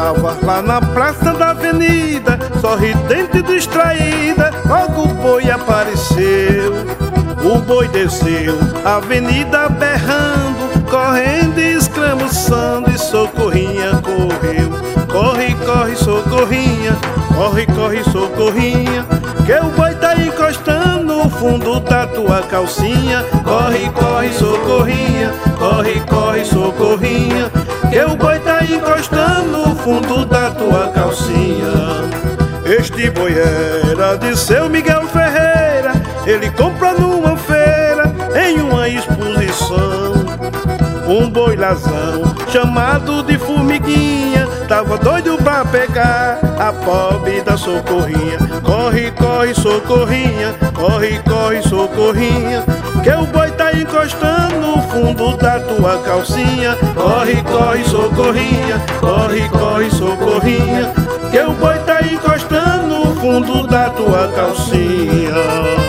estava lá na praça da avenida, sorridente e distraída, logo o boi apareceu. O boi desceu a avenida berrando, correndo e escramuçando, e Socorrinha correu. Corre, corre, Socorrinha, corre, corre, Socorrinha, que o boi tá encostando no fundo da tua calcinha. Corre, corre, Socorrinha, corre, corre, Socorrinha, que o boi tá encostando no fundo da tua calcinha. Este boi era de seu Miguel Ferreira, ele compra numa feira, em uma exposição. Um boi lazão chamado de Formiguinha tava doido pra pegar a pobre da Socorrinha. Corre, corre, Socorrinha, corre, corre, Socorrinha, que o boi tá encostando no fundo da tua calcinha. Corre, corre, Socorrinha, corre, corre, Socorrinha, que o boi tá encostando no fundo da tua calcinha.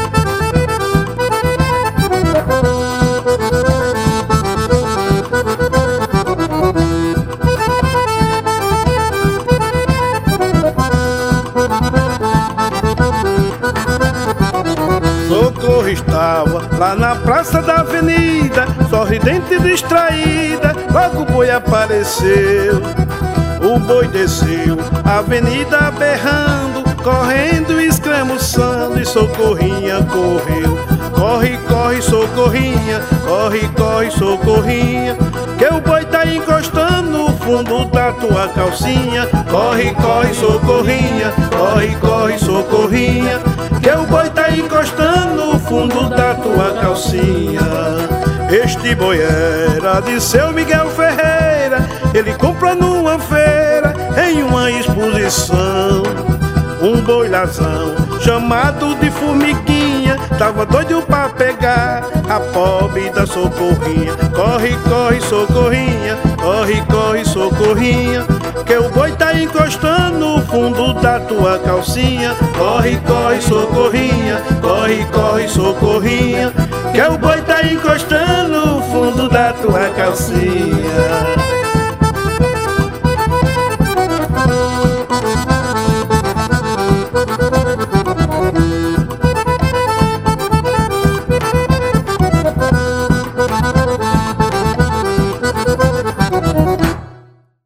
Socorro estava lá na praça da avenida, sorridente e distraída, logo o boi apareceu. O boi desceu a avenida berrando, correndo e escramuçando, e Socorrinha correu. Corre, corre, Socorrinha, corre, corre, Socorrinha, que o boi tá encostando no fundo da tua calcinha. Corre, corre, Socorrinha, corre, corre, Socorrinha, que o boi tá encostando no fundo da tua calcinha. Este boi era de seu Miguel Ferreira, ele compra numa feira, em uma exposição. Um boi lazão chamado de Formiguinha tava doido pra pegar a pobre da Socorrinha. Corre, corre, Socorrinha, corre, corre, Socorrinha, que o boi tá encostando no fundo da tua calcinha. Corre, corre, Socorrinha, corre, corre, Socorrinha, que o boi tá encostando no fundo da tua calcinha.